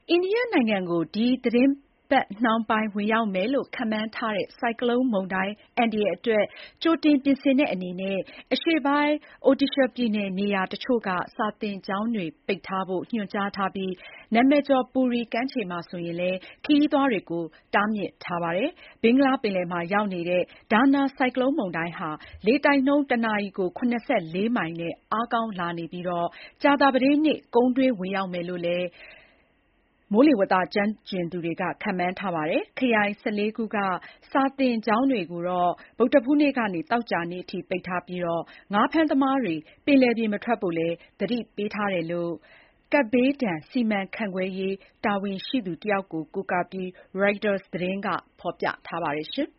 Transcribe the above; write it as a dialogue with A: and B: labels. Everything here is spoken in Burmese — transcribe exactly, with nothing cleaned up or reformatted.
A: အိန္ဒိယနိုင်ငံကို ဒီသီတင်းပတ်နှောင်းပိုင်း ဝင်ရောက်မယ်လို့ ခန့်မှန်းထားတဲ့ ဆိုင်ကလုန်းမုန်တိုင်း အန္တရာယ်အတွက် ကြိုတင်ပြင်ဆင်တဲ့အနေနဲ့ အရှေ့ပိုင်း Odisha ပြည်နယ် နေရာတချို့က စာသင်ကျောင်းတွေ ပိတ်ထားဖို့ ညွှန်ကြားထားပြီး နာမည်ကျော် Puri ကမ်းခြေမှာဆိုရင်လည်း ခရီးသွားတွေကို တားမြစ်ထားပါတယ်။ ဘင်္ဂလားပင်လယ်မှာ ရောက်နေတဲ့ Dana ဆိုင်ကလုန်းမုန်တိုင်းဟာ လေတိုက်နှုန်း တနာရီကို ၇၄ မိုင်နဲ့ အားကောင်းလာနေပြီး ကြာသပတေးနေ့ ကုန်းတွင်းဝင်ရောက်မယ်လို့လည်း မိုးလေဝသ ကျွမ်းကျင်သူတွေက ခန့်မှန်းထားပါတယ်။ ခရိုင် ၁၄ ခုက စာသင်ကျောင်းတွေကိုတော့ ဗုဒ္ဓဟူးနေ့ကနေ သောကြာနေ့အထိ ပိတ်ထားပြီး ငါးဖမ်းသမားတွေ ပင်လယ်ပြင်မထွက်ဖို့လည်း သတိပေးထားတယ်လို့ ကပ်ဘေးဒဏ် စီမံခန့်ခွဲရေး တာဝန်ရှိသူတယောက်ကို ကိုးကားပြီး ရိုက်တာသတင်းက ဖော်ပြထားပါတယ်။